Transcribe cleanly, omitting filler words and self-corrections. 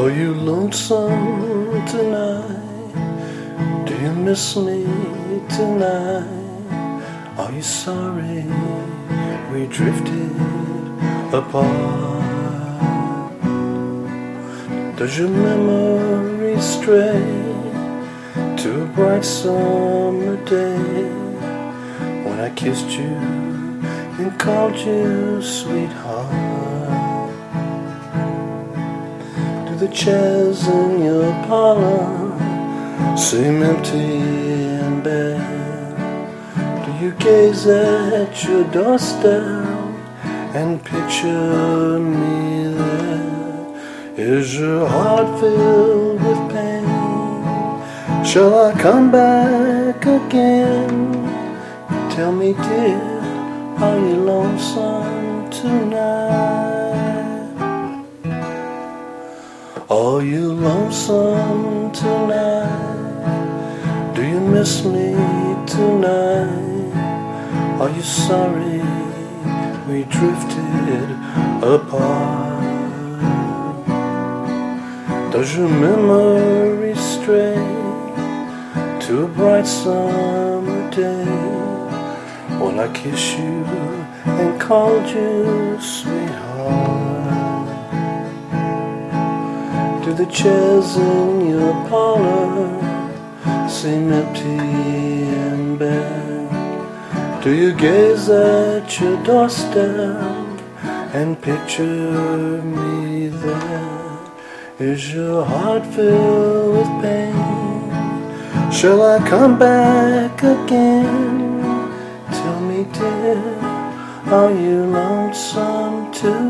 Are you lonesome tonight? Do you miss me tonight? Are you sorry we drifted apart? Does your memory stray to a bright summer day when I kissed you and called you sweetheart? Do the chairs in your parlor seem empty and bare? Do you gaze at your doorstep and picture me there? Is your heart filled with pain? Shall I come back again? Tell me, dear, are you lonesome tonight? Are you lonesome tonight? Do you miss me tonight? Are you sorry we drifted apart? Does your memory stray to a bright summer day when I kissed you and called you sweetheart? Do the chairs in your parlor seem empty and bare? Do you gaze at your doorstep and picture me there? Is your heart filled with pain? Shall I come back again? Tell me, dear, are you lonesome too?